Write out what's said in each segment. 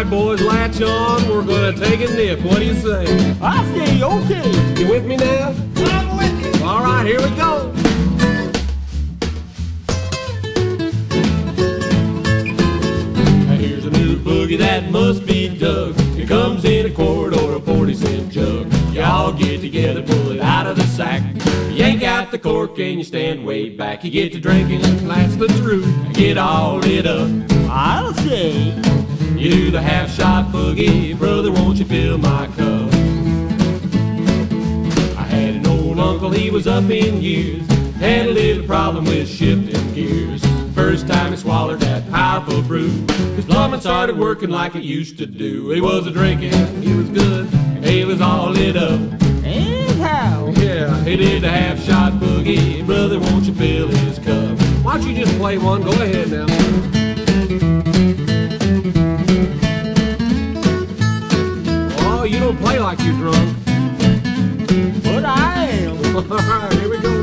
boys, latch on. We're gonna take a nip. What do you say? I say okay. You with me now? I'm with you. All right, here we go. Now here's a new boogie that must be dug. It comes in a quart or a 40-cent jug. Y'all get together, pull it out of the sack. Yank out the cork and you stand way back. You get to drinking, that's the truth. Get all lit up. I'll say. You do the half-shot boogie, brother, won't you fill my cup? I had an old uncle, he was up in years, had a little problem with shifting gears. First time he swallowed that powerful brew, his plumbing started working like it used to do. He was a-drinking, he was good, he was all lit up. And how? Yeah, he did the half-shot boogie, brother, won't you fill his cup? Why don't you just play one? Go ahead now. Oh, you don't play like you're drunk. But I am. All right, here we go.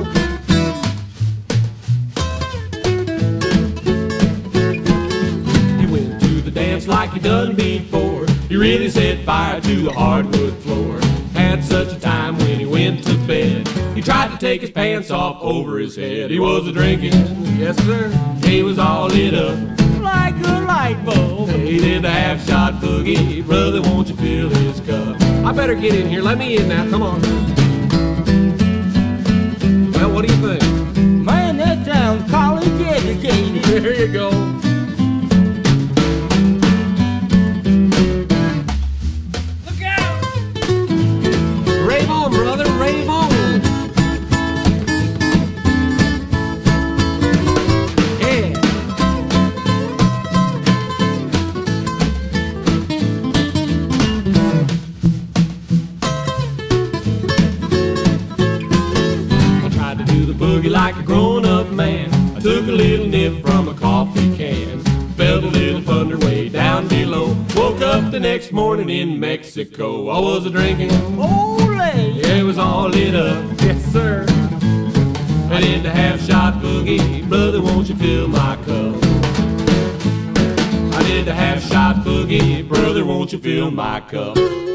He went to the dance like he done before. He really set fire to the hardwood floor. Had such a time when he went to bed. He tried to take his pants off over his head. He was a-drinking, yes sir. He was all lit up Like a light bulb. He did the half-shot boogie, brother, won't you fill his cup? I better get in here, let me in now, come on. Well, what do you think? Man, that sounds college educated. There you go. Look out! Rave on, brother, rave on. Yeah. I tried to do the boogie like a grown-up man. I took a little nip from a coffee can. Felt a little thunder way down below. Woke up the next morning in Mexico. I was a-drinking. Ole! It was all lit up, yes sir. I did the half-shot boogie, brother, won't you fill my cup? I did the half-shot boogie, brother, won't you fill my cup?